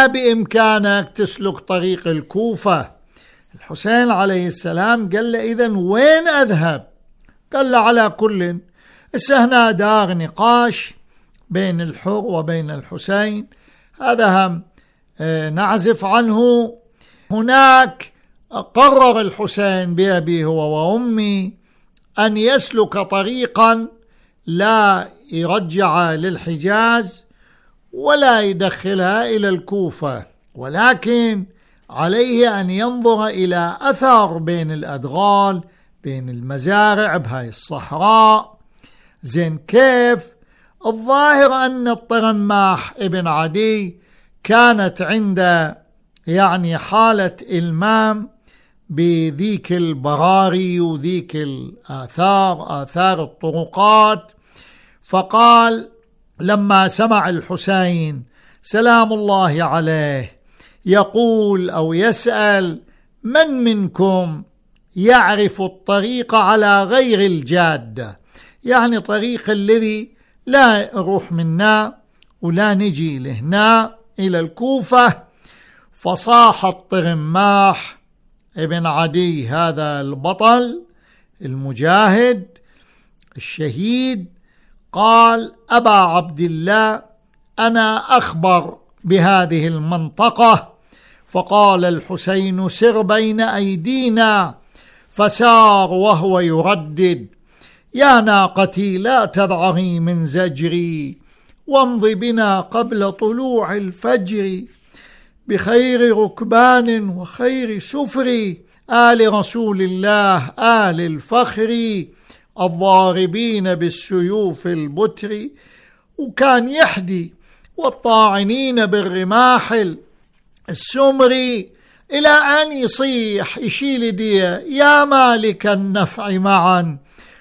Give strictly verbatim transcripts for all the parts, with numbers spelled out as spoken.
ما بإمكانك تسلك طريق الكوفة. الحسين عليه السلام قال له إذن وين أذهب؟ قال له على كل، هنا دار نقاش بين الحر وبين الحسين، هذا هم نعزف عنه. هناك قرر الحسين بأبي هو وأمي أن يسلك طريقا لا يرجع للحجاز ولا يدخلها إلى الكوفة، ولكن عليه أن ينظر إلى أثر بين الأدغال، بين المزارع بهاي الصحراء. زين كيف؟ الظاهر أن الطرماح ابن عدي كانت عنده يعني حالة إلمام بذيك البراري وذيك الآثار، آثار الطرقات، فقال لما سمع الحسين سلام الله عليه يقول أو يسأل من منكم يعرف الطريق على غير الجادة، يعني طريق الذي لا نروح منا ولا نجي لهنا إلى الكوفة. فصاح الطرماح ابن عدي هذا البطل المجاهد الشهيد، قال أبا عبد الله أنا أخبر بهذه المنطقة. فقال الحسين سر بين أيدينا، فسار وهو يردد يا ناقتي لا تذعري من زجري، وامضي بنا قبل طلوع الفجر، بخير ركبان وخير سفر، آل رسول الله آل الفخر، الضاربين بالسيوف البتر. وكان يحدي والطاعنين بالرماح السمري، إلى أن يصيح يشيل ديه يا مالك النفع معا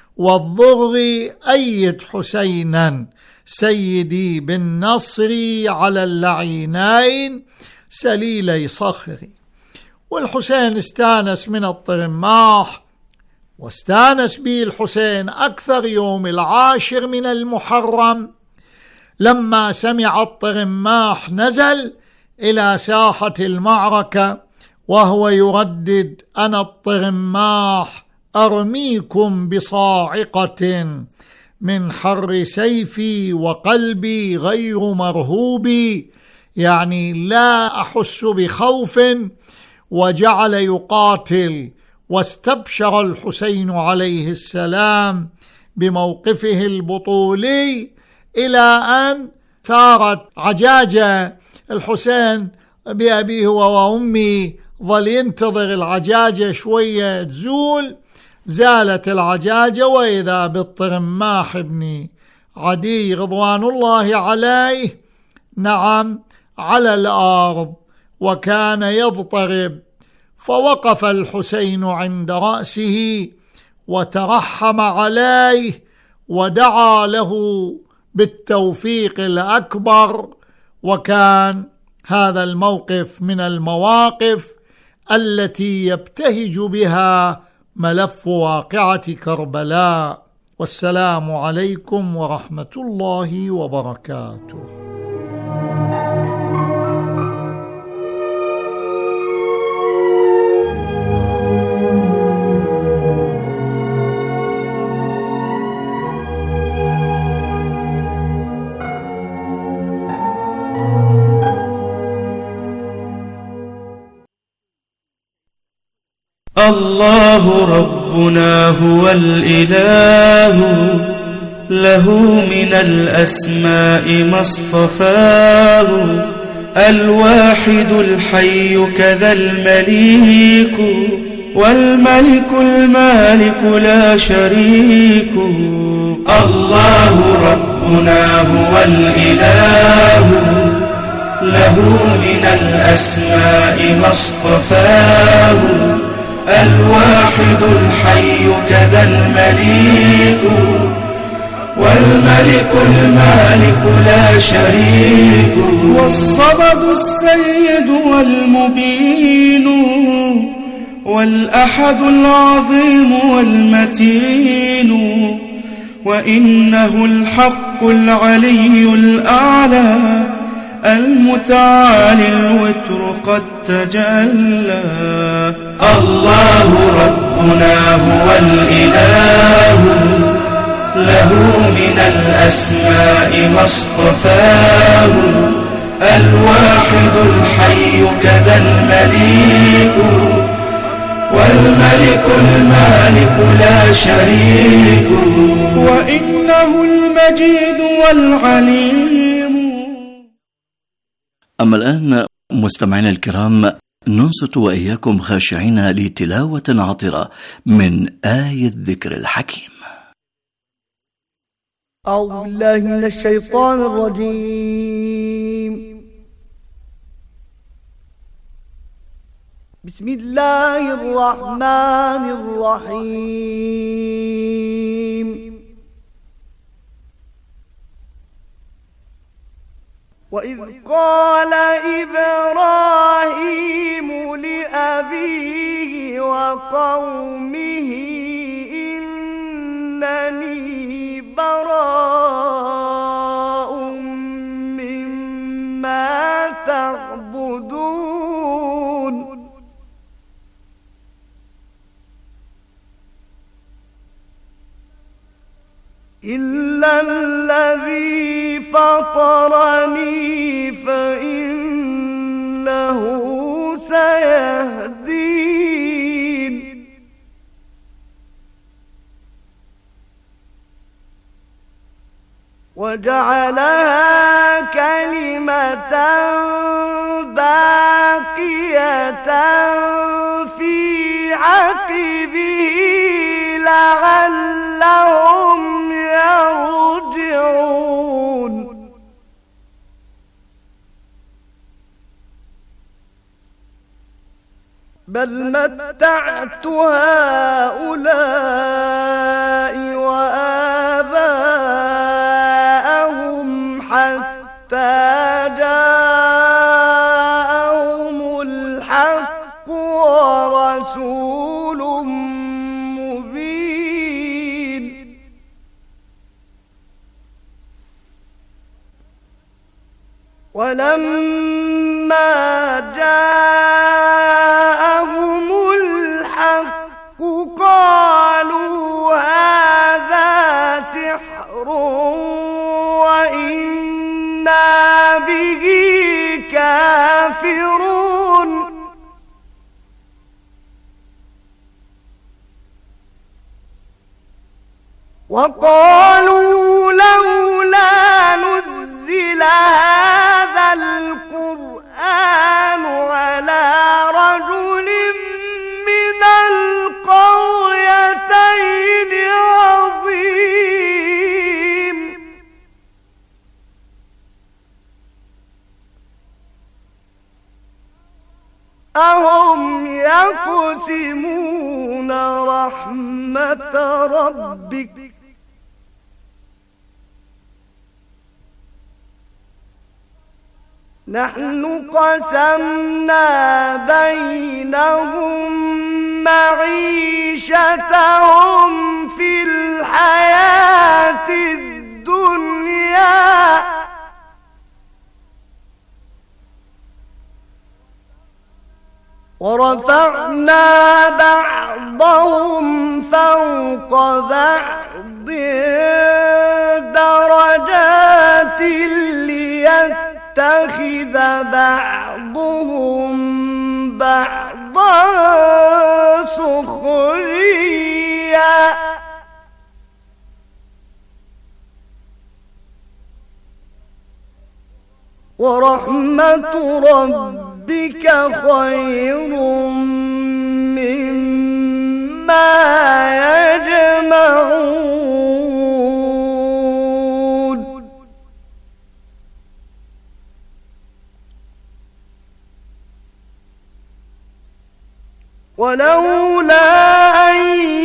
والضر أيد حسينا، سيدي بالنصر على اللعينين سليلي صخري. والحسين استانس من الطرماح، واستانس به الحسين أكثر يوم العاشر من المحرم، لما سمع الطرماح نزل إلى ساحة المعركة وهو يردد أنا الطرماح أرميكم بصاعقة من حر سيفي وقلبي غير مرهوب، يعني لا أحس بخوف. وجعل يقاتل، واستبشر الحسين عليه السلام بموقفه البطولي، إلى أن ثارت عجاجة. الحسين بأبيه وأمي ظل ينتظر العجاجة شوية تزول، زالت العجاجة، وإذا بالطرماح ابن عدي رضوان الله عليه نعم على الأرض وكان يضطرب. فوقف الحسين عند رأسه وترحم عليه ودعا له بالتوفيق الأكبر. وكان هذا الموقف من المواقف التي يبتهج بها ملف واقعة كربلاء. والسلام عليكم ورحمة الله وبركاته. الله ربنا هو الإله، له من الأسماء ما اصطفاه، الواحد الحي كذا المليك، والملك المالك لا شريك. الله ربنا هو الإله، له من الأسماء ما اصطفاه، الواحد الحي كذا المليك، والملك المالك لا شريك. والصمد السيد والمبين، والأحد العظيم والمتين، وإنه الحق العلي الأعلى المتعالي قد تجلى. الله ربنا هو الإله، له من الأسماء ما اصطفاه، الواحد الحي كذا المليك، والملك المالك لا شريك، وإنه المجيد والعليم. أما الآن مستمعينا الكرام، ننصت وإياكم خاشعين لتلاوة عطرة من آية الذكر الحكيم. أعوذ بالله من الشيطان الرجيم. بسم الله الرحمن الرحيم. وإذ قال إبراهيم لأبيه وقومه إنني براء مما تعبدون إلا الذي فطرني فإنه سيهدين. وجعلها كلمة باقية في عقبه لعلهم يرجعون. بل متعت هؤلاء وآباءهم حتى جاءهم الحق ورسول مبين. ولما جاءهم الحق قالوا هذا سحر وإنا به كافرون. وقالوا لولا نزل هذا القرآن على رجل من القريتين عظيم. أهم يقسمون رحمة ربك نحن قسمنا بينهم معيشتهم في الحياة الدنيا ورفعنا بعضهم فوق بعض درجات ليتخذ بعضهم بعضا سخريا ورحمة ربك خير مما يجمعون. ولولا أن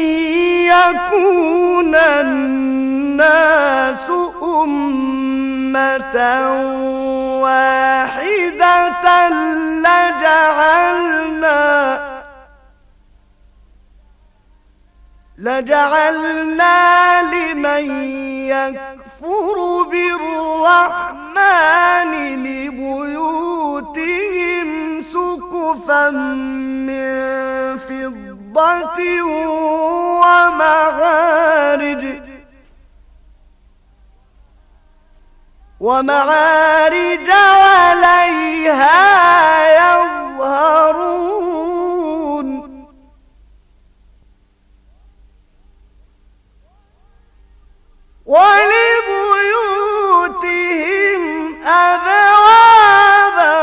يكون الناس أمة واحدة لجعلنا لجعلنا لمن يكفر بالرحمن لبيوتهم سقفا زخرفا من فضة ومعارج ومعارج عليها يظهرون ولبيوتهم أبوابا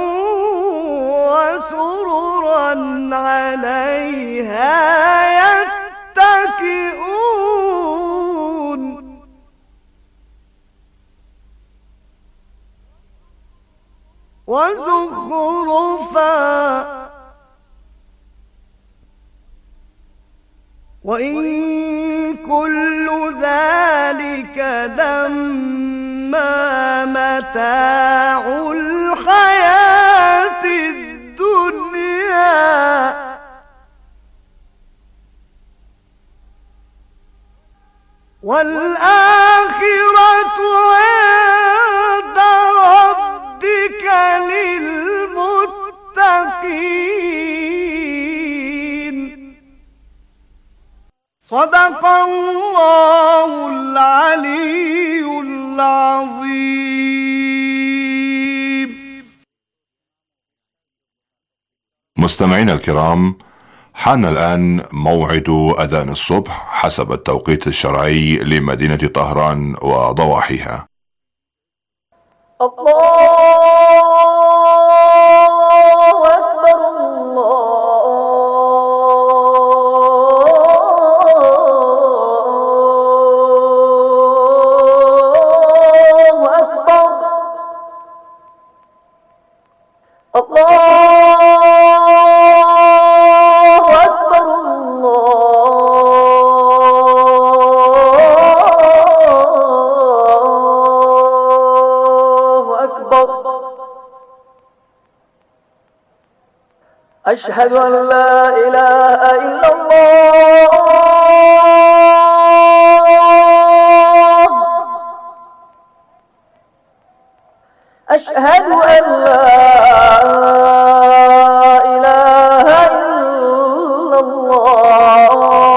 وسررا عليها يتكئون وزخرفا وإن كل ذلك لما متاع الحياة الدنيا والآخرة عند ربك للمتقين. صدق الله العلي العظيم. مستمعينا الكرام، حان الآن موعد أذان الصبح حسب التوقيت الشرعي لمدينة طهران وضواحيها. الله أكبر الله أكبر الله أشهد أن لا إله إلا الله أشهد أن لا إله إلا الله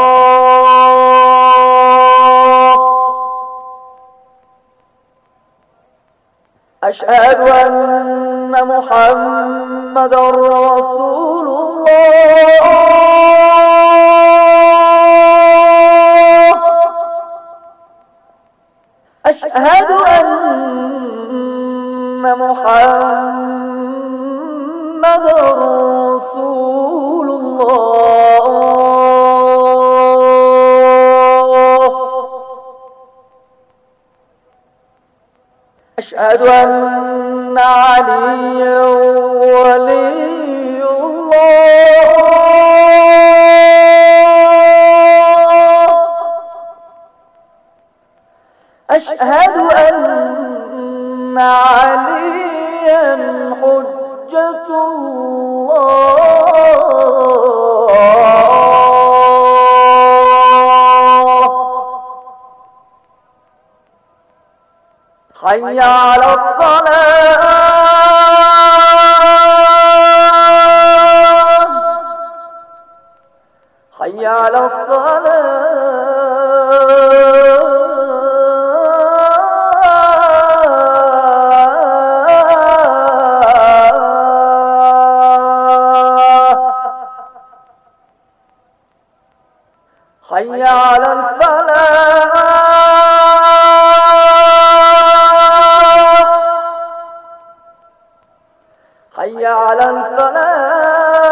أشهد أن محمد رسول الله أشهد أن محمد رسول الله أشهد أن عليا ولي الله أشهد أن عليا حجة الله حي على الصلاة حي على الصلاة حي على الفلاح حي على الفلاح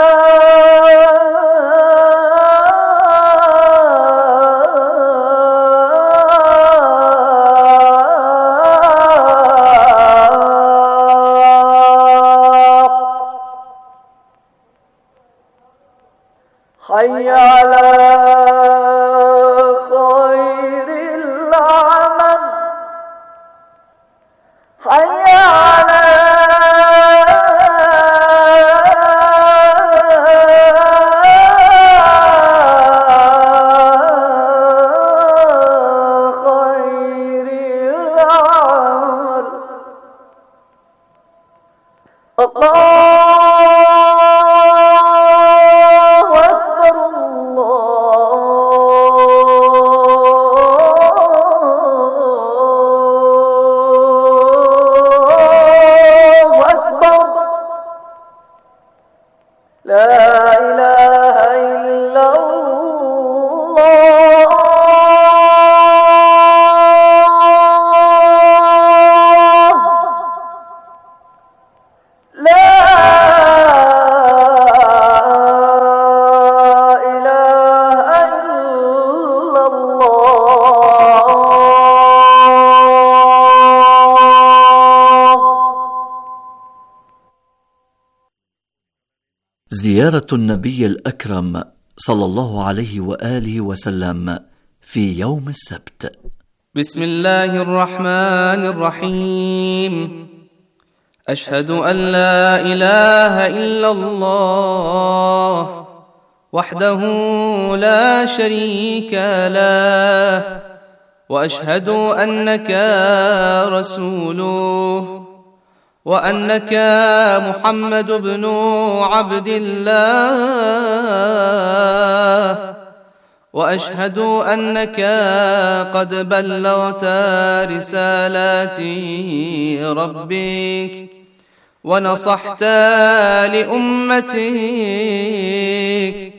حي على خير العمل حي على خير العمل الله لا إله إلا الله لا إله إلا الله. زيارة النبي الأكرم صلى الله عليه وآله وسلم في يوم السبت. بسم الله الرحمن الرحيم. أشهد أن لا إله إلا الله وحده لا شريك له، وأشهد أنك رسوله، وأنك محمد بن عبد الله، وأشهد أنك قد بلغت رسالات ربك ونصحت لأمتك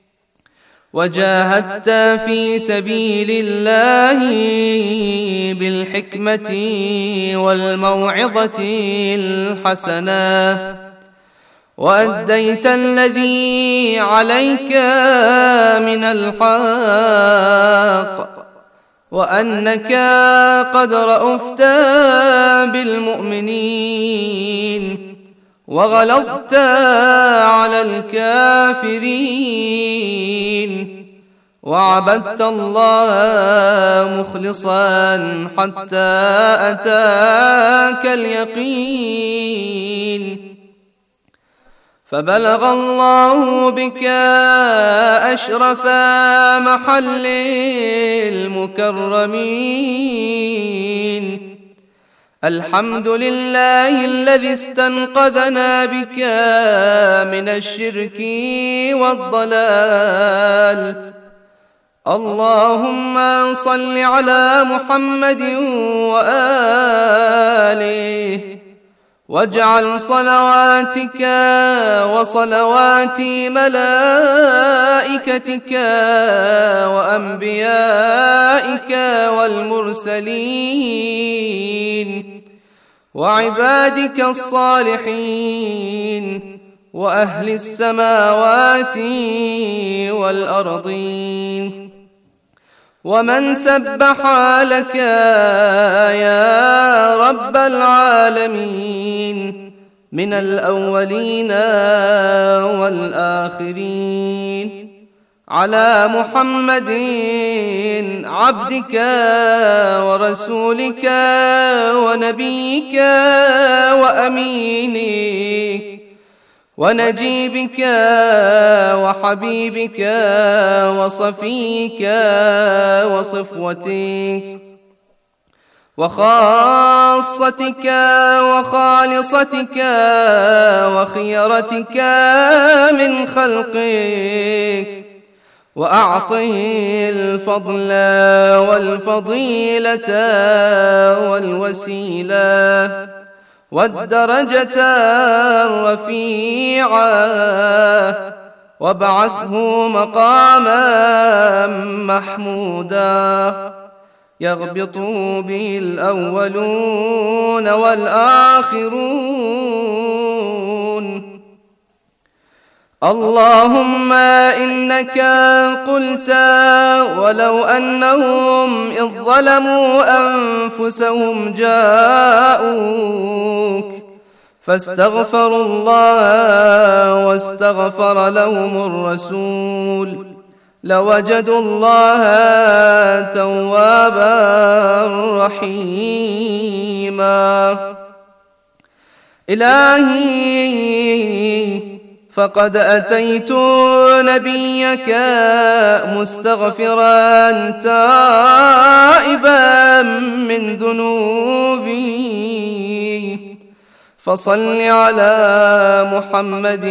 وجاهدت في سبيل الله بالحكمة والموعظة الحسنة، وأديت الذي عليك من الحق، وأنك قد رأفت بالمؤمنين وغلظت على الكافرين، وعبدت الله مخلصا حتى أتاك اليقين، فبلغ الله بك أشرف محل المكرمين. الحمد لله الذي استنقذنا بك من الشرك والضلال. اللهم صل على محمد وآله، واجعل صلواتك وصلوات ملائكتك وأنبيائك والمرسلين وعبادك الصالحين وأهل السماوات والأرضين ومن سبح لك يا رب العالمين من الأولين والآخرين، على محمد عبدك ورسولك ونبيك وأمينك ونجيبك وحبيبك وصفيك وصفوتك وخاصتك وخالصتك وخيرتك من خلقك، وأعطه الفضل والفضيلة والوسيلة والدرجة الرفيعة، وابعثه مقاما محمودا يغبط به الأولون والآخرون. اللهم إنك قلت ولو أنهم إذ ظلموا أنفسهم جاءوك فاستغفروا الله واستغفر لهم الرسول لوجدوا الله توابا رحيما. إلهي فقد أتيت نبيك مستغفرا تائبا من ذنوبي، فصل على محمد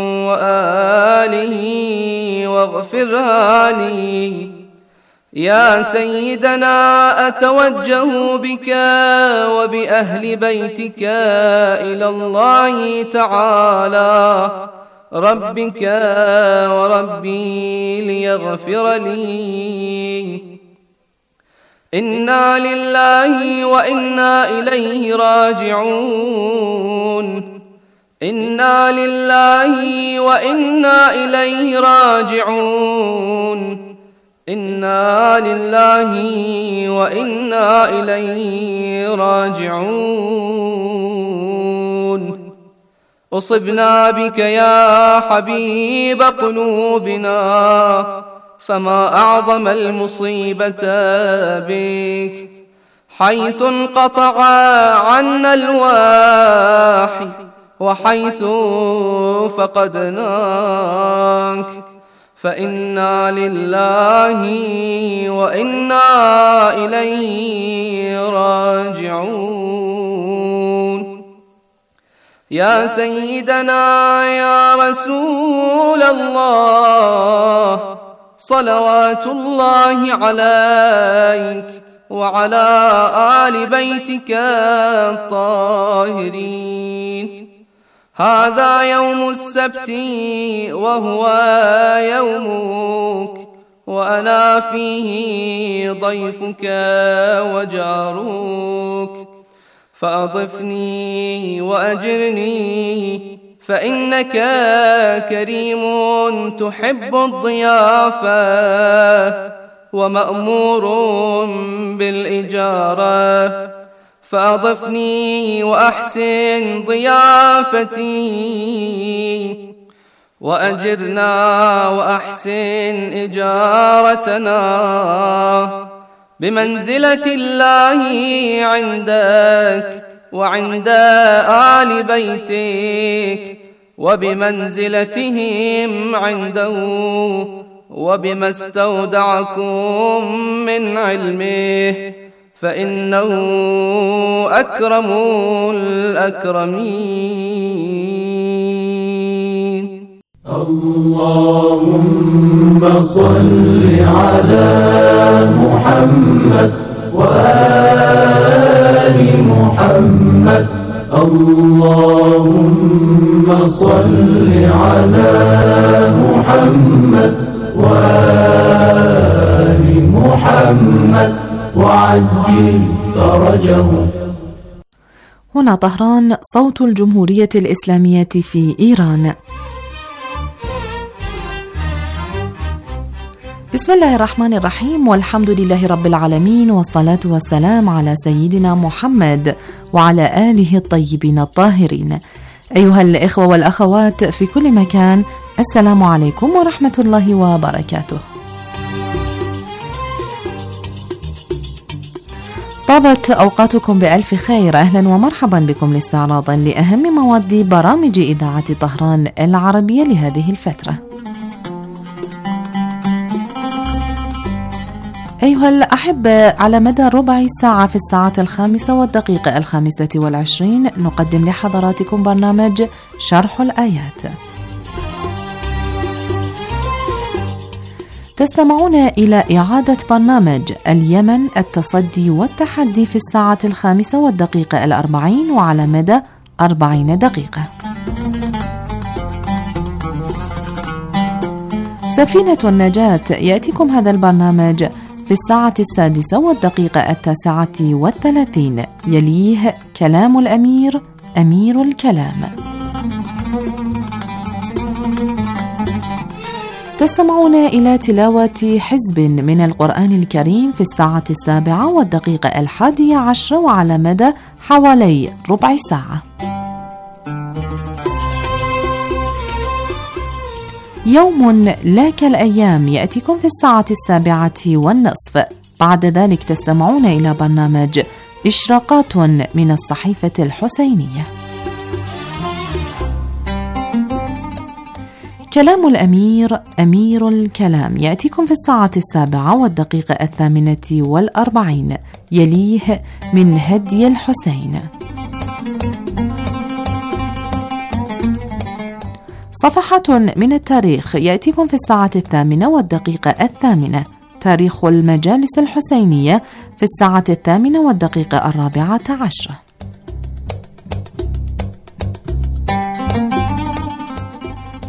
وآله واغفرها لي. يا سيدنا أتوجه بك وبأهل بيتك إلى الله تعالى ربك وربي ليغفر لي. إنا لله وإنا إليه راجعون. إنا لله وإنا إليه راجعون. إنا لله وإنا إليه راجعون. أصبنا بك يا حبيب قلوبنا، فما أعظم المصيبة بك، حيث انقطع عنا الواحي وحيث فقدناك. فإنا لله وإنا إليه راجعون. يا سيدنا يا رسول الله، صلوات الله عليك وعلى آل بيتك الطاهرين. هذا يوم السبت وهو يومك، وأنا فيه ضيفك وجارك، فأضفني وأجرني، فإنك كريم تحب الضيافة ومأمور بالإجارة، فأضفني وأحسن ضيافتي، وأجرنا وأحسن إجارتنا بمنزلة الله عندك وعند آل بيتك، وبمنزلتهم عنده، وبما استودعكم من علمه، فإنه أكرم الأكرمين. اللهم صل على محمد وآل محمد. اللهم صل على محمد وآل محمد وعجل فرجه. هنا طهران، صوت الجمهورية الإسلامية في إيران. بسم الله الرحمن الرحيم، والحمد لله رب العالمين، والصلاة والسلام على سيدنا محمد وعلى آله الطيبين الطاهرين. أيها الإخوة والأخوات في كل مكان، السلام عليكم ورحمة الله وبركاته. طابت أوقاتكم بألف خير. أهلا ومرحبا بكم لاستعراض لأهم مواد برامج إذاعة طهران العربية لهذه الفترة. أيها الأحبة، على مدى ربع ساعة في الساعة الخامسة والدقيقة الخامسة والعشرين نقدم لحضراتكم برنامج شرح الآيات. تستمعون إلى إعادة برنامج اليمن التصدي والتحدي في الساعة الخامسة والدقيقة الأربعين وعلى مدى أربعين دقيقة. سفينة النجاة يأتيكم هذا البرنامج في الساعة السادسة والدقيقة التاسعة والثلاثين، يليه كلام الأمير أمير الكلام. تستمعون إلى تلاوة حزب من القرآن الكريم في الساعة السابعة والدقيقة الحادية عشر وعلى مدى حوالي ربع ساعة. يوم لا كالأيام يأتيكم في الساعة السابعة والنصف. بعد ذلك تستمعون إلى برنامج إشراقات من الصحيفة الحسينية. كلام الأمير أمير الكلام يأتيكم في الساعة السابعة والدقيقة الثامنة والأربعين، يليه من هدي الحسين. صفحة من التاريخ يأتيكم في الساعة الثامنة والدقيقة الثامنة، تاريخ المجالس الحسينية في الساعة الثامنة والدقيقة الرابعة عشرة.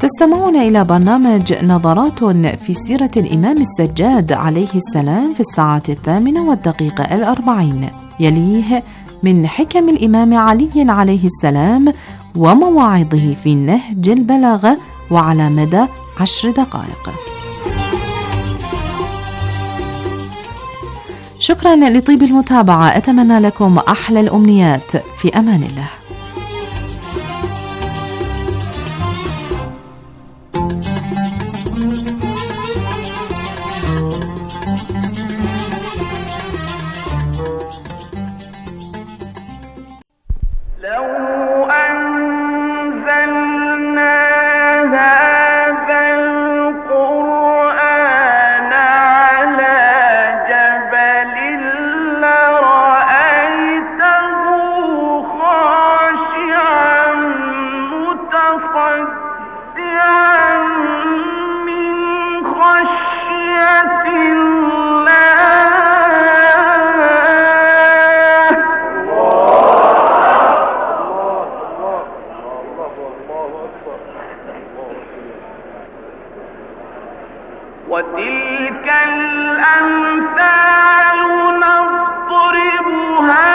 تستمعون إلى برنامج نظرات في سيرة الإمام السجاد عليه السلام في الساعة الثامنة والدقيقة الأربعين، يليه من حكم الإمام علي عليه السلام ومواعظه في نهج البلاغة وعلى مدى عشر دقائق. شكرا لطيب المتابعة، أتمنى لكم أحلى الأمنيات، في أمان الله. وتلك الأمثال نضربها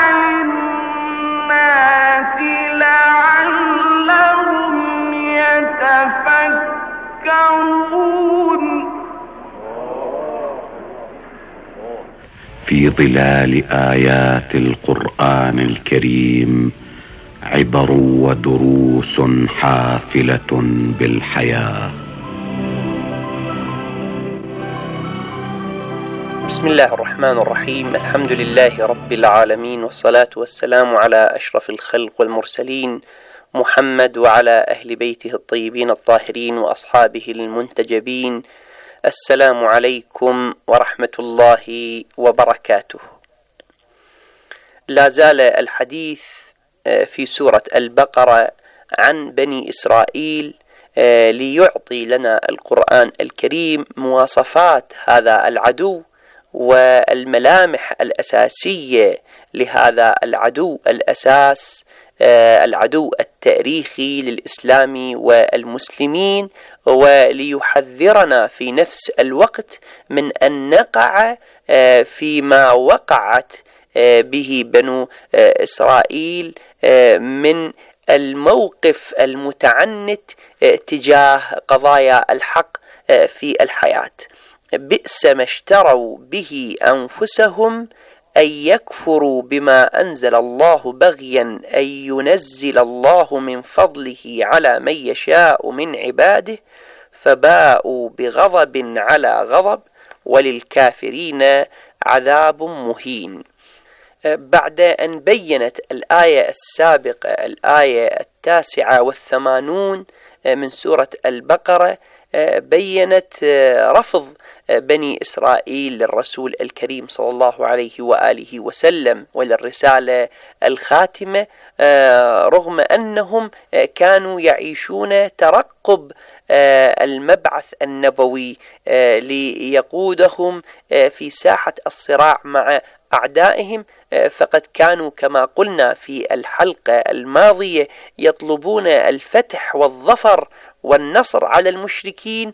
للناس لعلهم يتفكرون. في ظلال آيات القرآن الكريم عبر ودروس حافلة بالحياة. بسم الله الرحمن الرحيم. الحمد لله رب العالمين، والصلاة والسلام على أشرف الخلق والمرسلين محمد وعلى أهل بيته الطيبين الطاهرين وأصحابه المنتجبين. السلام عليكم ورحمة الله وبركاته. لا زال الحديث في سورة البقرة عن بني إسرائيل، ليعطي لنا القرآن الكريم مواصفات هذا العدو والملامح الأساسية لهذا العدو الأساس، العدو التاريخي للإسلام والمسلمين، وليحذرنا في نفس الوقت من أن نقع فيما وقعت به بنو إسرائيل من الموقف المتعنت تجاه قضايا الحق في الحياة. بئس ما اشتروا به أنفسهم أن يكفروا بما أنزل الله بغيا أن ينزل الله من فضله على من يشاء من عباده، فباءوا بغضب على غضب وللكافرين عذاب مهين. بعد أن بينت الآية السابقة الآية التاسعة والثمانون من سورة البقرة، بينت رفض بني إسرائيل للرسول الكريم صلى الله عليه وآله وسلم وللرسالة الخاتمة، رغم أنهم كانوا يعيشون ترقب المبعث النبوي ليقودهم في ساحة الصراع مع أعدائهم. فقد كانوا كما قلنا في الحلقة الماضية يطلبون الفتح والظفر والنصر على المشركين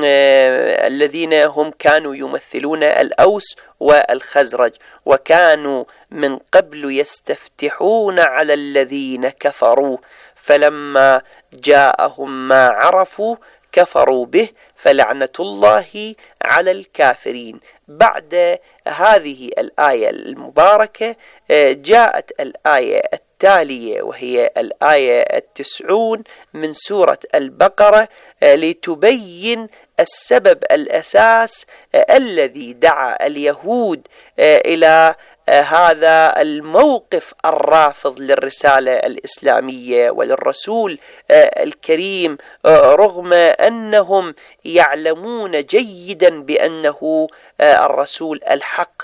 الذين هم كانوا يمثلون الأوس والخزرج، وكانوا من قبل يستفتحون على الذين كفروا، فلما جاءهم ما عرفوا كفروا به، فلعنة الله على الكافرين. بعد هذه الآية المباركة جاءت الآية التالية وهي الآية التسعون من سورة البقرة، لتبين السبب الأساس الذي دعا اليهود إلى هذا الموقف الرافض للرسالة الإسلامية وللرسول الكريم، رغم أنهم يعلمون جيدا بأنه الرسول الحق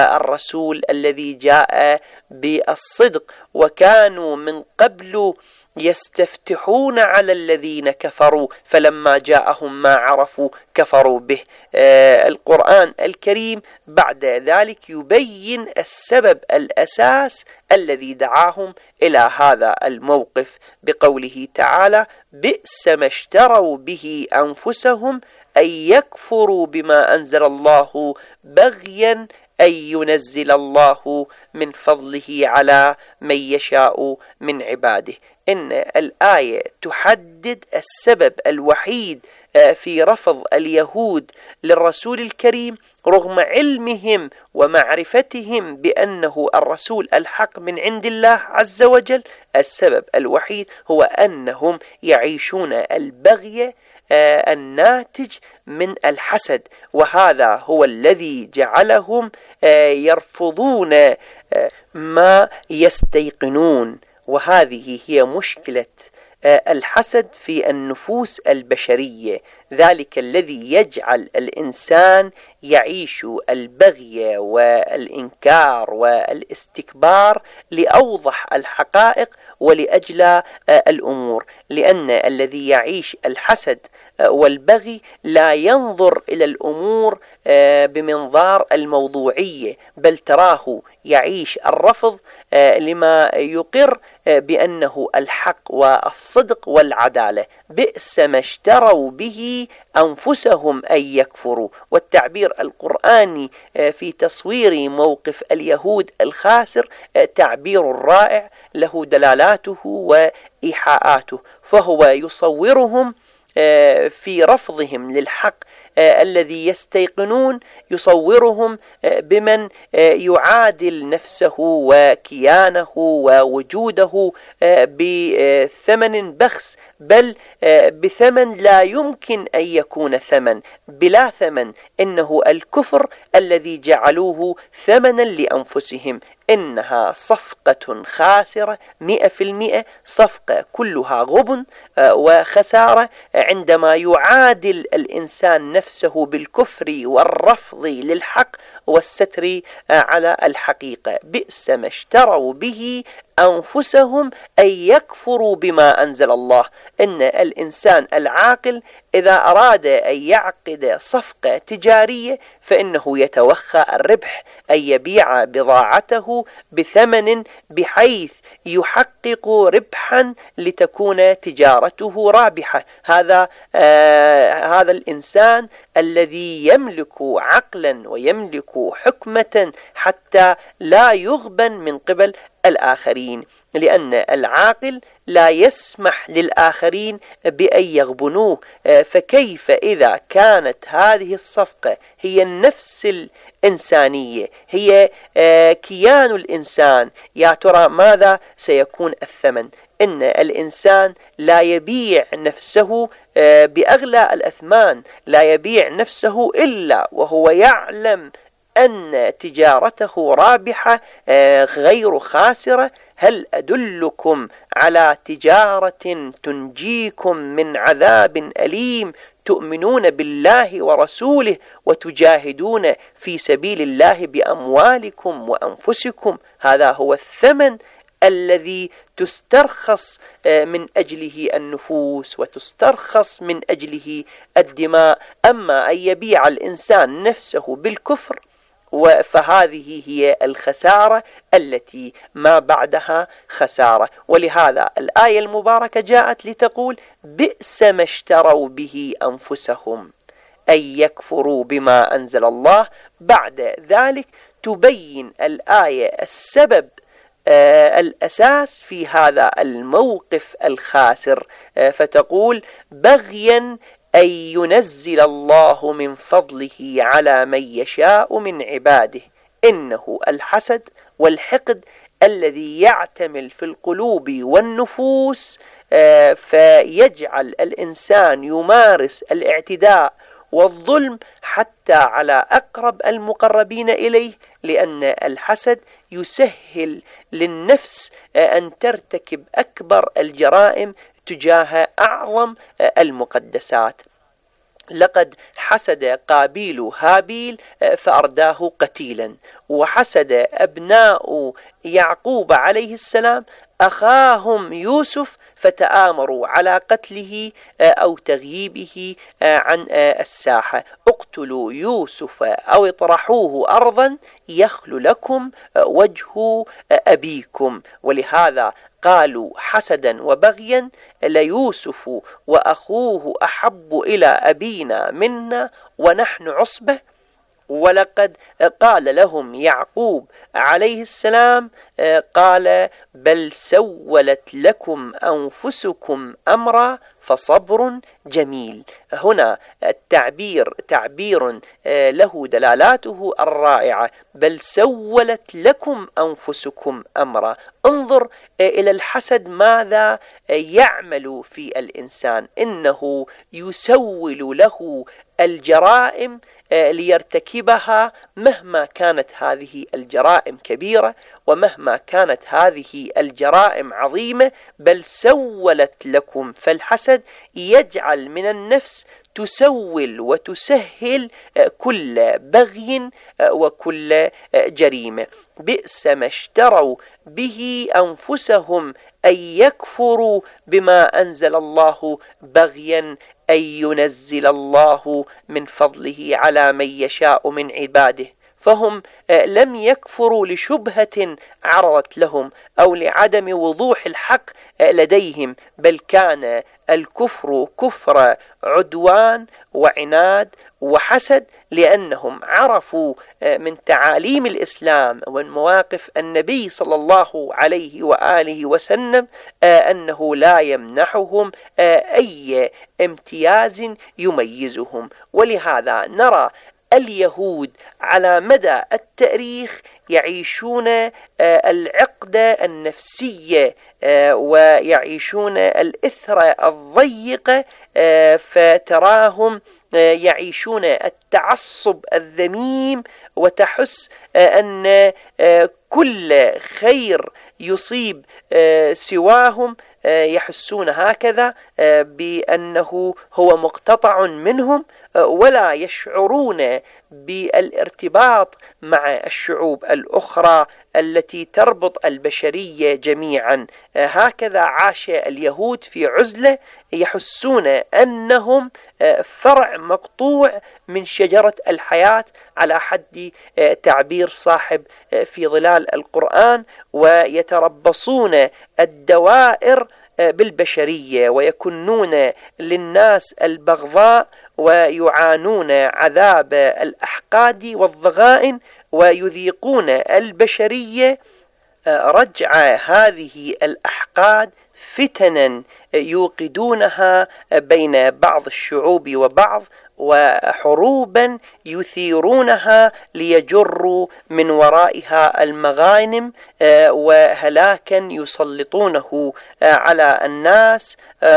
والرسول الذي جاء بالصدق، وكانوا من قبل يستفتحون على الذين كفروا فلما جاءهم ما عرفوا كفروا به. آه القرآن الكريم بعد ذلك يبين السبب الأساس الذي دعاهم إلى هذا الموقف بقوله تعالى: بئس ما اشتروا به أنفسهم أن يكفروا بما أنزل الله بغيا أن ينزل الله من فضله على من يشاء من عباده. إن الآية تحدد السبب الوحيد في رفض اليهود للرسول الكريم رغم علمهم ومعرفتهم بأنه الرسول الحق من عند الله عز وجل. السبب الوحيد هو أنهم يعيشون البغي الناتج من الحسد، وهذا هو الذي جعلهم يرفضون ما يستيقنون. وهذه هي مشكلة الحسد في النفوس البشرية، ذلك الذي يجعل الإنسان يعيش البغي والإنكار والاستكبار لأوضح الحقائق ولأجل الأمور، لأن الذي يعيش الحسد والبغي لا ينظر إلى الأمور بمنظار الموضوعية، بل تراه يعيش الرفض لما يقر بأنه الحق والصدق والعدالة. بئس ما اشتروا به أنفسهم أن يكفروا. والتعبير القرآني في تصوير موقف اليهود الخاسر تعبير رائع له دلالاته وإيحاءاته، فهو يصورهم في رفضهم للحق الذي يستيقنون، يصورهم بمن يعادل نفسه وكيانه ووجوده بثمن بخس، بل بثمن لا يمكن أن يكون ثمن، بلا ثمن. إنه الكفر الذي جعلوه ثمنا لأنفسهم. إنها صفقة خاسرة مئة في المئة، صفقة كلها غبن وخسارة عندما يعادل الإنسان نفسه بالكفر والرفض للحق والستر على الحقيقة. بئس ما اشتروا به أنفسهم أن يكفروا بما أنزل الله. إن الإنسان العاقل إذا أراد أن يعقد صفقة تجارية فإنه يتوخى الربح، أن يبيع بضاعته بثمن بحيث يحقق ربحا لتكون تجارته رابحة. هذا آه هذا الإنسان الذي يملك عقلا ويملك حكمة حتى لا يغبن من قبل الآخرين، لأن العاقل لا يسمح للآخرين بأن يغبنوه. فكيف إذا كانت هذه الصفقة هي النفس الإنسانية، هي كيان الإنسان، يا ترى ماذا سيكون الثمن؟ إن الإنسان لا يبيع نفسه بأغلى الأثمان، لا يبيع نفسه إلا وهو يعلم أن تجارته رابحة غير خاسرة. هل أدلكم على تجارة تنجيكم من عذاب أليم تؤمنون بالله ورسوله وتجاهدون في سبيل الله بأموالكم وأنفسكم؟ هذا هو الثمن الذي تسترخص من أجله النفوس وتسترخص من أجله الدماء. أما أن يبيع الإنسان نفسه بالكفر فهذه هي الخسارة التي ما بعدها خسارة. ولهذا الآية المباركة جاءت لتقول: بئس ما اشتروا به أنفسهم أن يكفروا بما أنزل الله. بعد ذلك تبين الآية السبب آه الأساس في هذا الموقف الخاسر، آه فتقول: بغيا أن ينزل الله من فضله على من يشاء من عباده. إنه الحسد والحقد الذي يعتمل في القلوب والنفوس فيجعل الإنسان يمارس الاعتداء والظلم حتى على أقرب المقربين إليه، لأن الحسد يسهل للنفس أن ترتكب أكبر الجرائم تجاه أعظم المقدسات. لقد حسد قابيل هابيل فأرداه قتيلا، وحسد أبناء يعقوب عليه السلام أخاهم يوسف فتآمروا على قتله أو تغييبه عن الساحة. اقتلوا يوسف أو اطرحوه أرضا يخل لكم وجه أبيكم. ولهذا قالوا حسدا وبغيا ليوسف وأخوه أحب إلى أبينا منا ونحن عصبة. ولقد قال لهم يعقوب عليه السلام قال بل سولت لكم أنفسكم أمرا فصبر جميل. هنا التعبير تعبير له دلالاته الرائعة. بل سولت لكم أنفسكم أمرا. انظر إلى الحسد ماذا يعمل في الإنسان. إنه يسول له الجرائم ليرتكبها مهما كانت هذه الجرائم كبيرة ومهما كانت هذه الجرائم عظيمة. بل سولت لكم. فالحسد يجعل من النفس تسول وتسهل كل بغي وكل جريمة. بئس ما اشتروا به أنفسهم أن يكفروا بما أنزل الله بغيا أن ينزل الله من فضله على من يشاء من عباده. فهم لم يكفروا لشبهة عرضت لهم أو لعدم وضوح الحق لديهم، بل كان الكفر كفر عدوان وعناد وحسد، لأنهم عرفوا من تعاليم الإسلام ومن مواقف النبي صلى الله عليه وآله وسلم أنه لا يمنحهم أي امتياز يميزهم. ولهذا نرى اليهود على مدى التاريخ يعيشون العقدة النفسية ويعيشون الإثرة الضيقة، فتراهم يعيشون التعصب الذميم، وتحس أن كل خير يصيب سواهم يحسون هكذا بأنه هو مقتطع منهم، ولا يشعرون بالارتباط مع الشعوب الأخرى التي تربط البشرية جميعا. هكذا عاش اليهود في عزلة، يحسون أنهم فرع مقطوع من شجرة الحياة على حد تعبير صاحب في ظلال القرآن، ويتربصون الدوائر بالبشرية ويكونون للناس البغضاء ويعانون عذاب الأحقاد والضغائن، ويذيقون البشرية رجع هذه الأحقاد فتنا يوقدونها بين بعض الشعوب وبعض، وحروبا يثيرونها ليجروا من ورائها المغانم، وهلاكا يسلطونه على الناس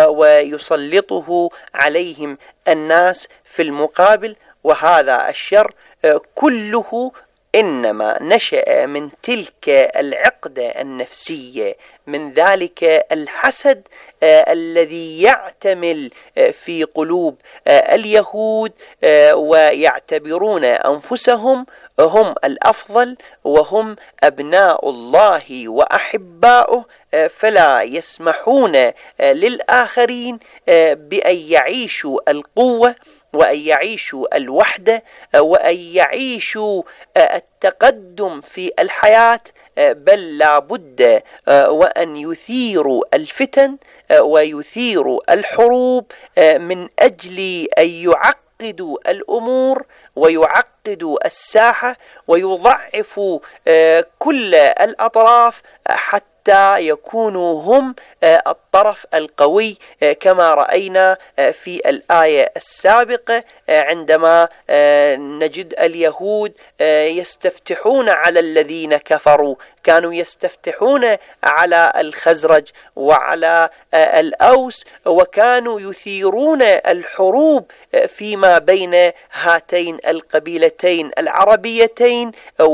ويسلطه عليهم الناس في المقابل. وهذا الشر كله إنما نشأ من تلك العقدة النفسية، من ذلك الحسد الذي يعتمل في قلوب اليهود، ويعتبرون أنفسهم هم الأفضل وهم أبناء الله وأحباؤه، فلا يسمحون للآخرين بأن يعيشوا القوة وأن يعيشوا الوحدة وأن يعيشوا التقدم في الحياة، بل لا بد وأن يثيروا الفتن ويثيروا الحروب من أجل أن يعقدوا الأمور ويعقدوا الساحة ويضعفوا كل الأطراف حتى يكونوا هم الطرف القوي، كما رأينا في الآية السابقة عندما نجد اليهود يستفتحون على الذين كفروا، كانوا يستفتحون على الخزرج وعلى الأوس، وكانوا يثيرون الحروب فيما بين هاتين القبيلتين العربيتين،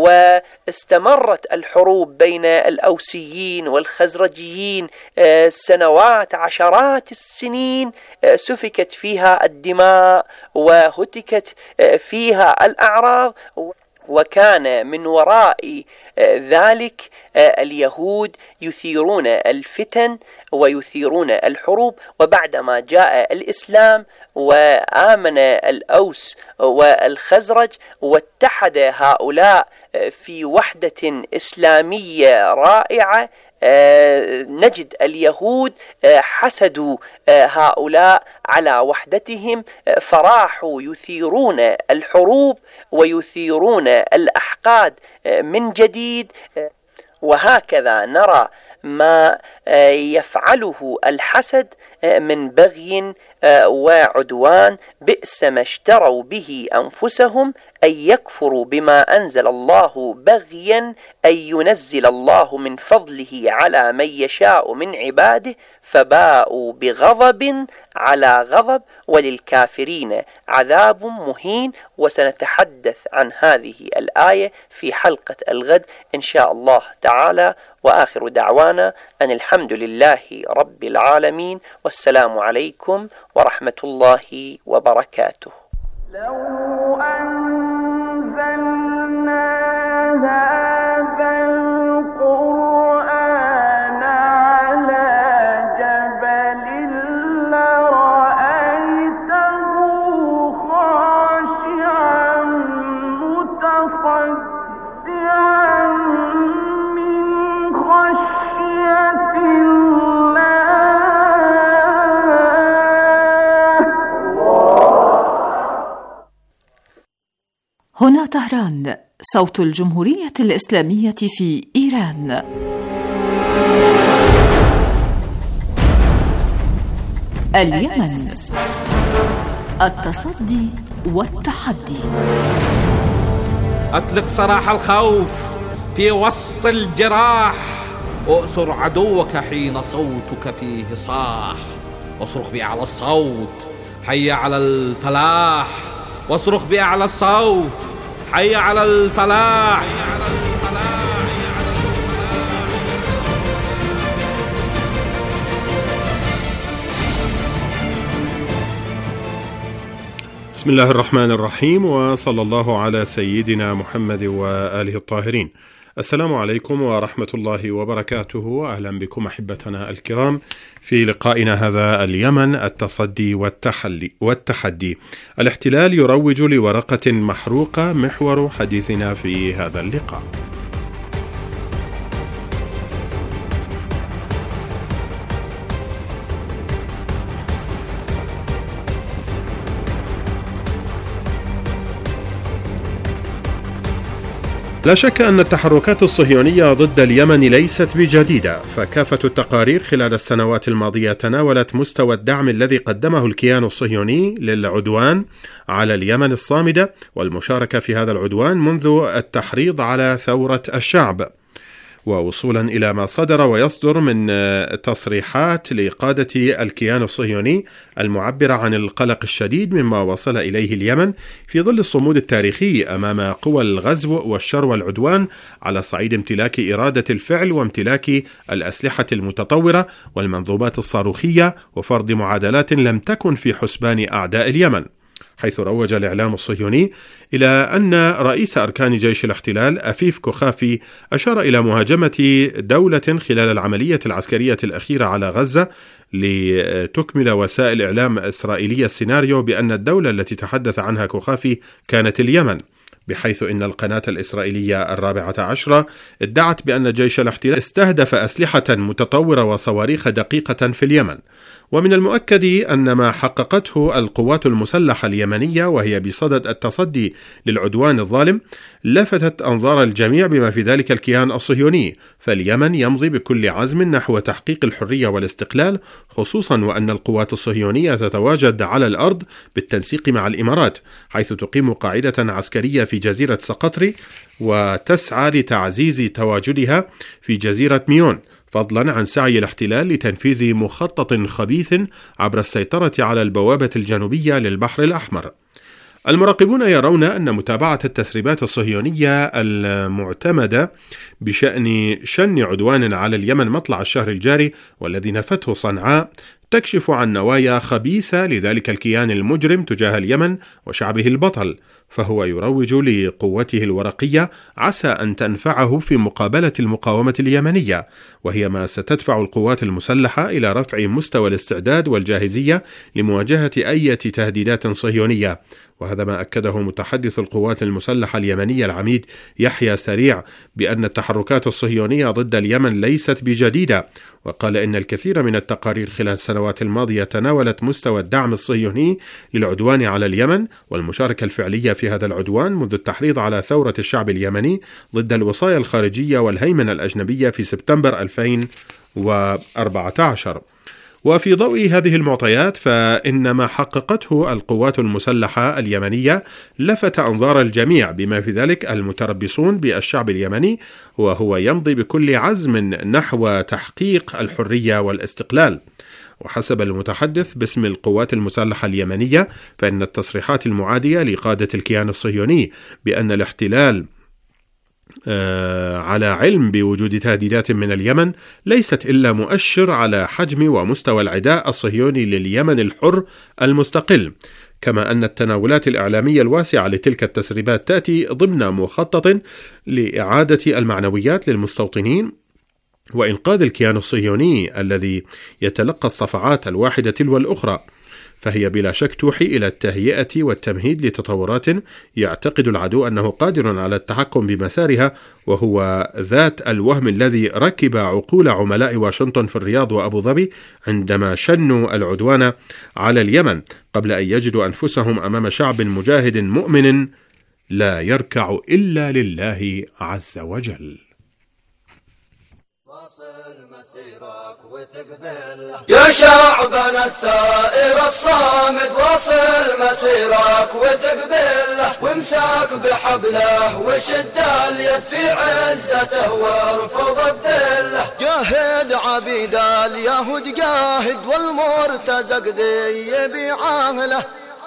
واستمرت الحروب بين الأوسيين والخزرجيين سنوات عشرات السنين، سفكت فيها الدماء وهتكت فيها الأعراض، وكان من وراء ذلك اليهود يثيرون الفتن ويثيرون الحروب. وبعدما جاء الإسلام وآمن الأوس والخزرج واتحد هؤلاء في وحدة إسلامية رائعة، نجد اليهود حسدوا هؤلاء على وحدتهم، فراحوا يثيرون الحروب ويثيرون الأحقاد من جديد. وهكذا نرى ما يفعله الحسد من بغي وعدوان. بئس ما اشتروا به أنفسهم أن يكفروا بما أنزل الله بغيا أن ينزل الله من فضله على من يشاء من عباده فباءوا بغضب على غضب وللكافرين عذاب مهين. وسنتحدث عن هذه الآية في حلقة الغد إن شاء الله تعالى. وآخر دعوانا أن الحمد لله رب العالمين، والسلام عليكم ورحمة الله وبركاته. لو أنزلنا هذا القرآن على جبل لرأيته خاشعا متصدعا من خشية هنا طهران، صوت الجمهورية الإسلامية في إيران. اليمن، التصدي والتحدي. أطلق سراح الخوف في وسط الجراح، أؤسر عدوك حين صوتك فيه صاح، واصرخ بأعلى الصوت حي على الفلاح، واصرخ بأعلى الصوت حي على الفلاح. بسم الله الرحمن الرحيم، وصلى الله على سيدنا محمد وآله الطاهرين. السلام عليكم ورحمة الله وبركاته. أهلا بكم أحبتنا الكرام في لقائنا هذا، اليمن، التصدي والتحلي والتحدي. الاحتلال يروج لورقة محروقة، محور حديثنا في هذا اللقاء. لا شك أن التحركات الصهيونية ضد اليمن ليست بجديدة، فكافة التقارير خلال السنوات الماضية تناولت مستوى الدعم الذي قدمه الكيان الصهيوني للعدوان على اليمن الصامدة، والمشاركة في هذا العدوان منذ التحريض على ثورة الشعب، ووصولا إلى ما صدر ويصدر من تصريحات لقادة الكيان الصهيوني المعبرة عن القلق الشديد مما وصل إليه اليمن في ظل الصمود التاريخي أمام قوى الغزو والشر والعدوان على صعيد امتلاك إرادة الفعل وامتلاك الأسلحة المتطورة والمنظومات الصاروخية وفرض معادلات لم تكن في حسبان أعداء اليمن، حيث روج الإعلام الصهيوني إلى أن رئيس أركان جيش الاحتلال أفيف كوخافي أشار إلى مهاجمة دولة خلال العملية العسكرية الأخيرة على غزة، لتكمل وسائل إعلام إسرائيلية السيناريو بأن الدولة التي تحدث عنها كوخافي كانت اليمن، بحيث إن القناة الإسرائيلية الرابعة عشرة ادعت بأن جيش الاحتلال استهدف أسلحة متطورة وصواريخ دقيقة في اليمن. ومن المؤكد أن ما حققته القوات المسلحة اليمنية وهي بصدد التصدي للعدوان الظالم لفتت أنظار الجميع بما في ذلك الكيان الصهيوني، فاليمن يمضي بكل عزم نحو تحقيق الحرية والاستقلال، خصوصا وأن القوات الصهيونية تتواجد على الأرض بالتنسيق مع الإمارات، حيث تقيم قاعدة عسكرية في جزيرة سقطري وتسعى لتعزيز تواجدها في جزيرة ميون، فضلا عن سعي الاحتلال لتنفيذ مخطط خبيث عبر السيطرة على البوابة الجنوبية للبحر الأحمر. المراقبون يرون أن متابعة التسريبات الصهيونية المعتمدة بشأن شن عدوان على اليمن مطلع الشهر الجاري والذي نفته صنعاء تكشف عن نوايا خبيثة لذلك الكيان المجرم تجاه اليمن وشعبه البطل، فهو يروج لقوته الورقية عسى أن تنفعه في مقابلة المقاومة اليمنية، وهي ما ستدفع القوات المسلحة إلى رفع مستوى الاستعداد والجاهزية لمواجهة أي تهديدات صهيونية. وهذا ما أكده متحدث القوات المسلحة اليمنية العميد يحيى سريع بأن التحركات الصهيونية ضد اليمن ليست بجديدة، وقال إن الكثير من التقارير خلال السنوات الماضية تناولت مستوى الدعم الصهيوني للعدوان على اليمن والمشاركة الفعلية في هذا العدوان منذ التحريض على ثورة الشعب اليمني ضد الوصايا الخارجية والهيمنة الأجنبية في سبتمبر ألفين وأربعة عشر. وفي ضوء هذه المعطيات فإن ما حققته القوات المسلحة اليمنية لفت أنظار الجميع، بما في ذلك المتربصون بالشعب اليمني، وهو يمضي بكل عزم نحو تحقيق الحرية والاستقلال. وحسب المتحدث باسم القوات المسلحة اليمنية فإن التصريحات المعادية لقادة الكيان الصهيوني بأن الاحتلال آه على علم بوجود تهديدات من اليمن ليست إلا مؤشر على حجم ومستوى العداء الصهيوني لليمن الحر المستقل، كما أن التناولات الإعلامية الواسعة لتلك التسريبات تأتي ضمن مخطط لإعادة المعنويات للمستوطنين وإنقاذ الكيان الصهيوني الذي يتلقى الصفعات الواحدة تلو الأخرى. فهي بلا شك توحي إلى التهيئة والتمهيد لتطورات يعتقد العدو أنه قادر على التحكم بمسارها، وهو ذات الوهم الذي ركب عقول عملاء واشنطن في الرياض وأبو ظبي عندما شنوا العدوان على اليمن قبل أن يجدوا أنفسهم أمام شعب مجاهد مؤمن لا يركع إلا لله عز وجل. يا شعبنا الثائر الصامد واصل مسيرك وثق بالله وامسك بحبله وشد اليد في عزته وارفض الذله. جاهد عبيد اليهود جاهد والمرتزق ذي بعاهله،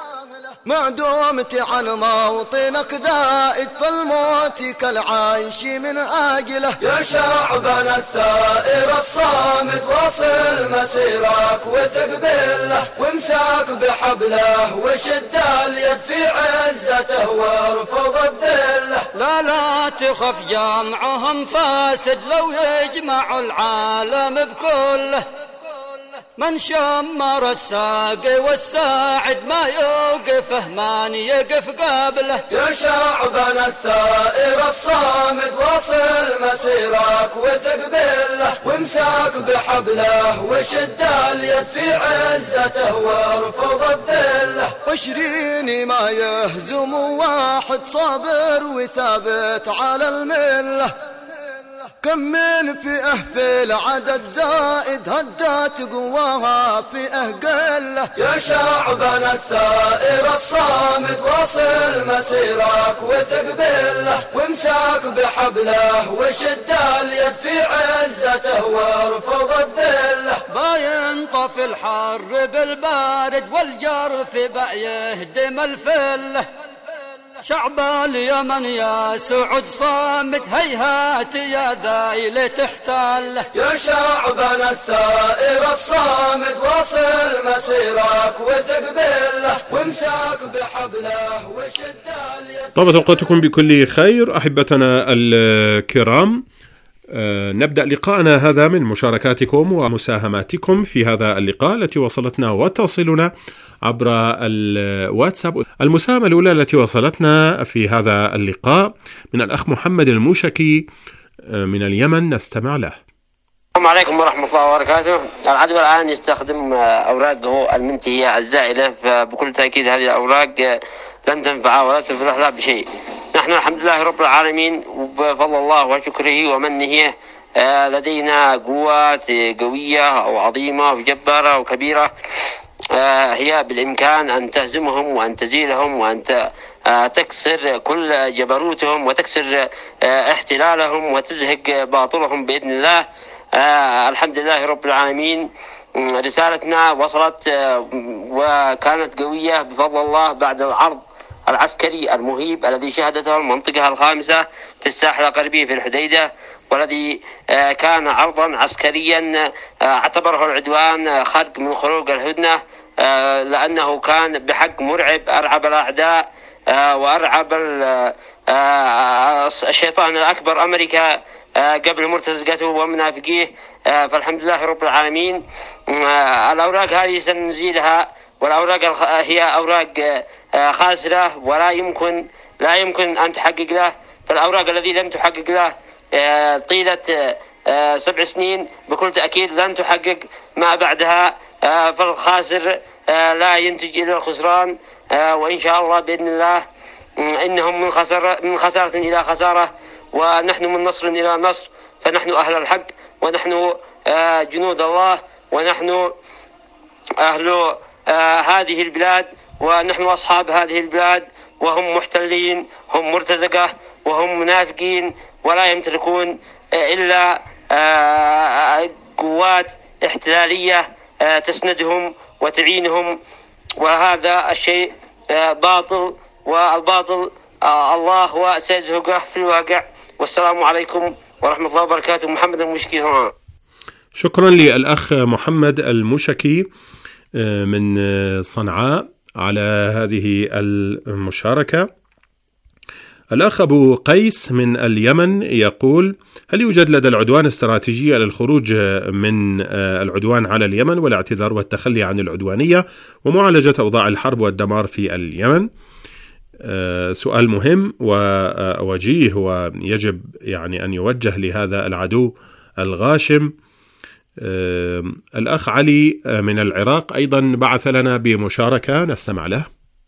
ما دمت عن موطنك ذائد فالموت كالعيش من آجله. يا شعبنا الثائر الصامد واصل مسيرك وثق بالله وامسك بحبله وشد اليد في عزته وارفض الذله. لا لا تخف جمعهم فاسد لو يجمع العالم بكله، من شمر الساقي والساعد ما يوقفه من يقف قبله. يا شعبنا الثائر الصامد واصل مسيرك وثق بالله وامسك بحبله وشد اليد في عزته وارفض الذله. عشرين ما يهزم واحد صابر وثابت على المله، كم من فئة في العدد زائد هدت قواها فئة قلة. يا شعبنا الثائر الصامد واصل مسيرك وثق بالله وامسك بحبله وشد اليد في عزته وارفض الذله. باين طف الحر بالبارد والجرف بأيهدم الفله، شعب اليمن يا سعود صامد هيهات يا ذايل تحتاله. يا شعبنا الثائر الصامد واصل مسيرك وثق بالله وامسك بحبله وشد اليد. طابت اوقاتكم بكل خير احبتنا الكرام. أه نبدأ لقاءنا هذا من مشاركاتكم ومساهماتكم في هذا اللقاء التي وصلتنا وتصلنا عبر الواتساب. المساهمة الأولى التي وصلتنا في هذا اللقاء من الأخ محمد الموشكي من اليمن، نستمع له. السلام عليكم ورحمة الله وبركاته. العدو الآن يستخدم أوراقه المنتهية الزائلة، فبكل تأكيد هذه الأوراق لن تنفعه ولا تفلح له بشيء. نحن الحمد لله رب العالمين وبفضل الله وشكره ومنه لدينا قوات قوية وعظيمة وجبارة وكبيرة، هي بالإمكان أن تهزمهم وأن تزيلهم وأن تكسر كل جبروتهم وتكسر احتلالهم وتزهق باطلهم بإذن الله. الحمد لله رب العالمين. رسالتنا وصلت وكانت قوية بفضل الله بعد العرض العسكري المهيب الذي شهدته المنطقة الخامسة في الساحل الغربي في الحديدة، والذي كان عرضا عسكريا اعتبره العدوان خرق من خروق الهدنة، لأنه كان بحق مرعب أرعب الأعداء وأرعب الشيطان الأكبر أمريكا قبل مرتزقته ومنافقيه. فالحمد لله رب العالمين. الأوراق هذه سنزيلها، والأوراق هي أوراق خاسرة ولا يمكن لا يمكن أن تحقق له. فالأوراق الذي لم تحقق له طيلة سبع سنين بكل تأكيد لن تحقق ما بعدها. فالخاسر لا ينتج إلى الخسران، وإن شاء الله بإذن الله إنهم من خسارة من خسارة إلى خسارة، ونحن من نصر إلى نصر. فنحن أهل الحق، ونحن جنود الله، ونحن أهل هذه البلاد، ونحن أصحاب هذه البلاد. وهم محتلين، هم مرتزقة، وهم منافقين، ولا يمتلكون إلا قوات احتلالية تسندهم وتعينهم، وهذا الشيء باطل، والباطل الله هو سيزهقه في الواقع. والسلام عليكم ورحمة الله وبركاته. محمد المشكي صنعاء. شكرا للأخ محمد المشكي من صنعاء على هذه المشاركة. الأخ أبو قيس من اليمن يقول: هل يوجد لدى العدوان استراتيجية للخروج من العدوان على اليمن والاعتذار والتخلي عن العدوانية ومعالجة أوضاع الحرب والدمار في اليمن؟ سؤال مهم ووجيه، ويجب يعني أن يوجه لهذا العدو الغاشم. الأخ علي من العراق أيضا بعث لنا بمشاركة، نستمع له.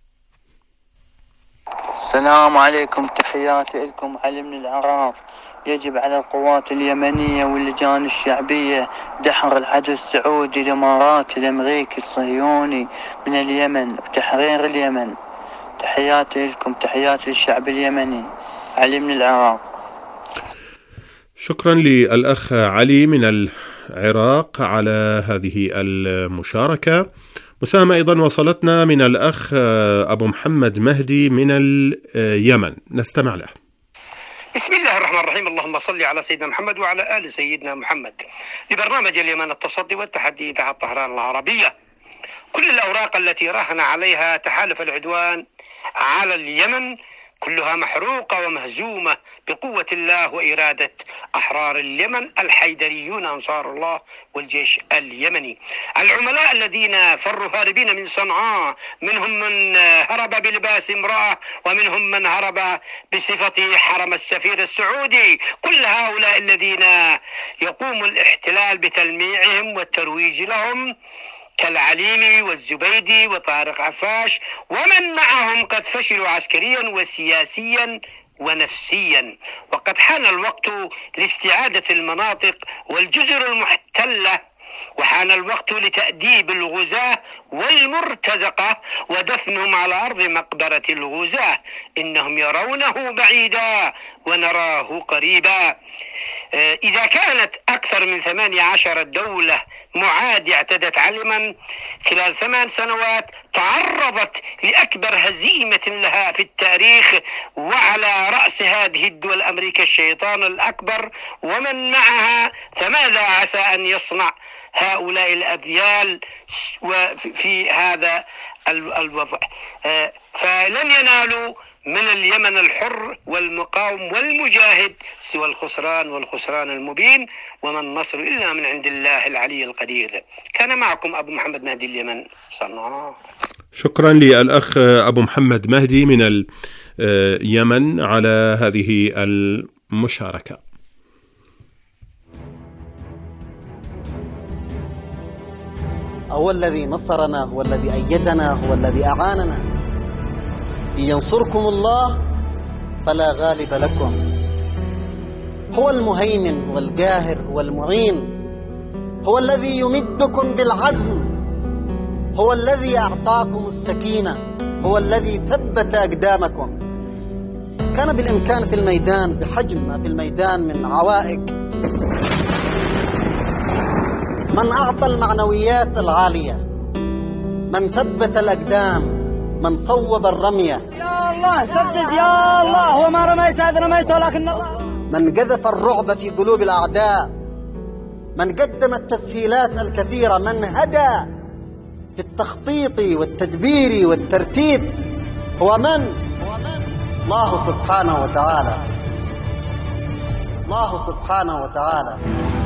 السلام عليكم، تحياتي لكم. علي من العراق. يجب على القوات اليمنية واللجان الشعبية دحر العدو السعودي الإماراتي الأمريكي الصهيوني من اليمن وتحرير اليمن. تحياتي لكم، تحياتي للشعب اليمني. علي من العراق. شكرا للأخ علي من العراق على هذه المشاركة. مساهمة أيضا وصلتنا من الأخ أبو محمد مهدي من اليمن، نستمع له. بسم الله الرحمن الرحيم. اللهم صل على سيدنا محمد وعلى آل سيدنا محمد. لبرنامج اليمن التصدي والتحدي إذاعة طهران العربية. كل الأوراق التي راهن عليها تحالف العدوان على اليمن كلها محروقة ومهزومة بقوة الله وإرادة أحرار اليمن الحيدريون أنصار الله والجيش اليمني. العملاء الذين فروا هاربين من صنعاء، منهم من هرب بلباس امرأة، ومنهم من هرب بصفة حرم السفير السعودي. كل هؤلاء الذين يقوم الاحتلال بتلميعهم والترويج لهم كالعليمي والزبيدي وطارق عفاش ومن معهم قد فشلوا عسكريا وسياسيا ونفسيا. وقد حان الوقت لاستعادة المناطق والجزر المحتلة، وحان الوقت لتأديب الغزاة والمرتزقة ودفنهم على أرض مقبرة الغزاة. إنهم يرونه بعيدا ونراه قريبا. إذا كانت أكثر من ثمانية عشر دولة معادية اعتدت على اليمن خلال ثمان سنوات، تعرضت لأكبر هزيمة لها في التاريخ، وعلى رأس هذه الدول أمريكا الشيطان الأكبر ومن معها، فماذا عسى أن يصنع هؤلاء الأذيال في هذا الوضع؟ فلن ينالوا من اليمن الحر والمقاوم والمجاهد سوى الخسران والخسران المبين، وما النصر إلا من عند الله العلي القدير. كان معكم أبو محمد مهدي اليمن صنعاء. شكرا للأخ أبو محمد مهدي من اليمن على هذه المشاركة. هو الذي نصرنا، هو الذي أيدنا، هو الذي أعاننا. إن ينصركم الله فلا غالب لكم. هو المهيمن والقاهر والمعين، هو الذي يمدكم بالعزم، هو الذي أعطاكم السكينة، هو الذي ثبت أقدامكم. كان بالإمكان في الميدان بحجم ما في الميدان من عوائق، من أعطى المعنويات العالية، من ثبت الأقدام، من صوب الرمية. يا الله سدد يا الله، وما رميت هذا رميت ولكن الله. من قذف الرعب في قلوب الأعداء، من قدم التسهيلات الكثيرة، من هدى في التخطيط والتدبير والترتيب، هو من الله سبحانه وتعالى الله سبحانه وتعالى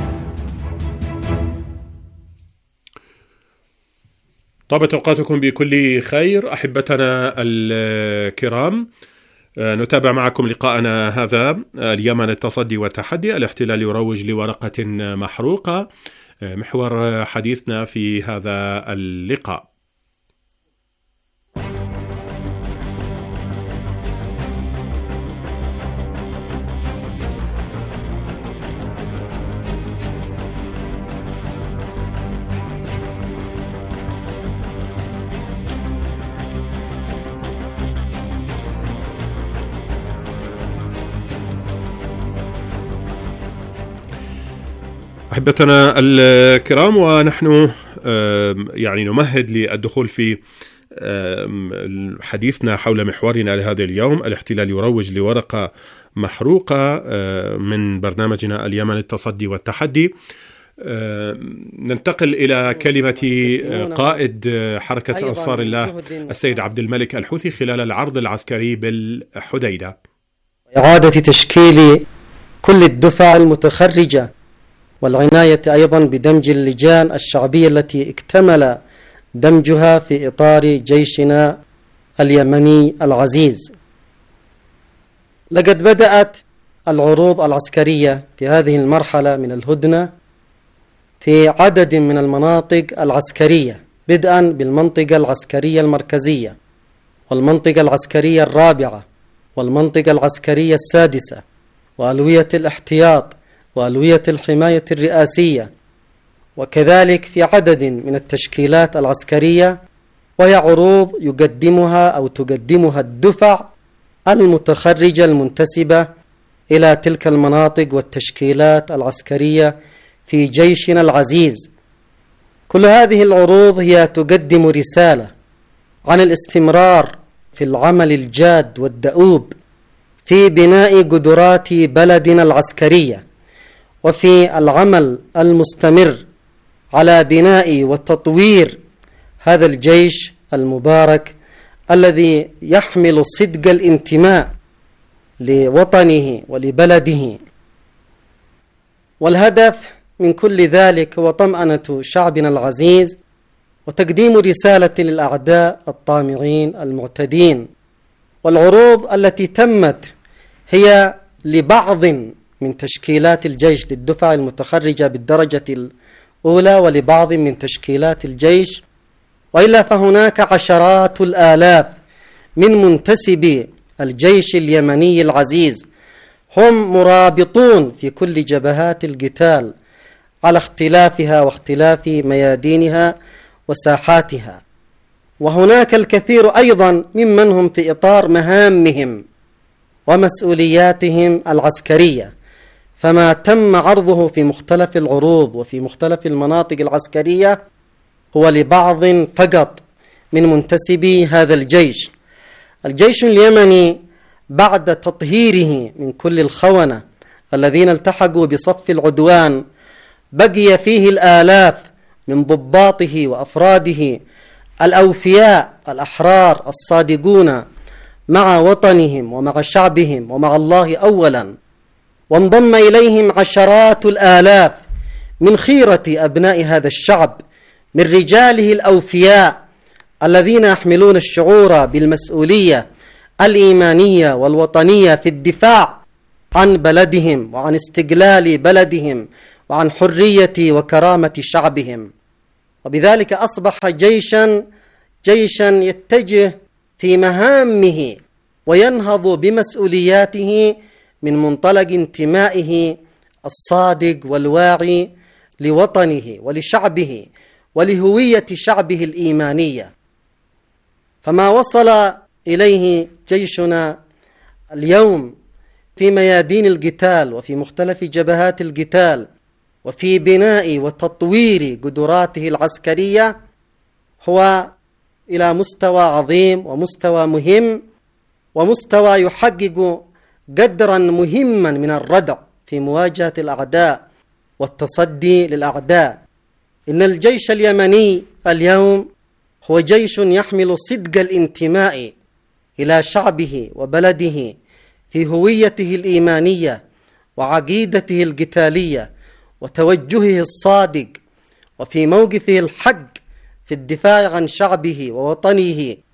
طابت أوقاتكم بكل خير أحبتنا الكرام. نتابع معكم لقاءنا هذا اليمن التصدي والتحدي، الاحتلال يروج لورقة محروقة، محور حديثنا في هذا اللقاء. أحبتنا الكرام، ونحن يعني نمهد للدخول في حديثنا حول محورنا لهذا اليوم، الاحتلال يروج لورقة محروقة، من برنامجنا اليمن التصدي والتحدي. ننتقل إلى كلمة قائد حركة أنصار الله السيد عبد الملك الحوثي خلال العرض العسكري بالحديدة. إعادة تشكيل كل الدفع المتخرجة، والعناية أيضا بدمج اللجان الشعبية التي اكتمل دمجها في إطار جيشنا اليمني العزيز. لقد بدأت العروض العسكرية في هذه المرحلة من الهدنة في عدد من المناطق العسكرية، بدءا بالمنطقة العسكرية المركزية، والمنطقة العسكرية الرابعة، والمنطقة العسكرية السادسة، وألوية الاحتياط، وألوية الحماية الرئاسية، وكذلك في عدد من التشكيلات العسكرية، وهي عروض يقدمها أو تقدمها الدفع المتخرجة المنتسبة إلى تلك المناطق والتشكيلات العسكرية في جيشنا العزيز. كل هذه العروض هي تقدم رسالة عن الاستمرار في العمل الجاد والدؤوب في بناء قدرات بلدنا العسكرية، وفي العمل المستمر على بناء وتطوير هذا الجيش المبارك الذي يحمل صدق الانتماء لوطنه ولبلده. والهدف من كل ذلك هو طمأنة شعبنا العزيز وتقديم رسالة للأعداء الطامعين المعتدين. والعروض التي تمت هي لبعض من تشكيلات الجيش للدفع المتخرجة بالدرجة الأولى ولبعض من تشكيلات الجيش، وإلا فهناك عشرات الآلاف من منتسبي الجيش اليمني العزيز هم مرابطون في كل جبهات القتال على اختلافها واختلاف ميادينها وساحاتها. وهناك الكثير أيضا ممن هم في إطار مهامهم ومسؤولياتهم العسكرية، فما تم عرضه في مختلف العروض وفي مختلف المناطق العسكرية هو لبعض فقط من منتسبي هذا الجيش. الجيش اليمني بعد تطهيره من كل الخونة الذين التحقوا بصف العدوان بقي فيه الآلاف من ضباطه وأفراده الأوفياء الأحرار الصادقون مع وطنهم ومع شعبهم ومع الله أولا، وانضم إليهم عشرات الآلاف من خيرة أبناء هذا الشعب، من رجاله الأوفياء الذين يحملون الشعور بالمسؤولية الإيمانية والوطنية في الدفاع عن بلدهم وعن استقلال بلدهم وعن حرية وكرامة شعبهم. وبذلك أصبح جيشا جيشا يتجه في مهامه وينهض بمسؤولياته من منطلق انتمائه الصادق والواعي لوطنه ولشعبه ولهوية شعبه الإيمانية. فما وصل إليه جيشنا اليوم في ميادين القتال وفي مختلف جبهات القتال وفي بناء وتطوير قدراته العسكرية هو إلى مستوى عظيم ومستوى مهم ومستوى يحقق قدرا مهما من الردع في مواجهة الأعداء والتصدي للأعداء. إن الجيش اليمني اليوم هو جيش يحمل صدق الانتماء إلى شعبه وبلده في هويته الإيمانية وعقيدته القتالية وتوجهه الصادق وفي موقفه الحق في الدفاع عن شعبه ووطنه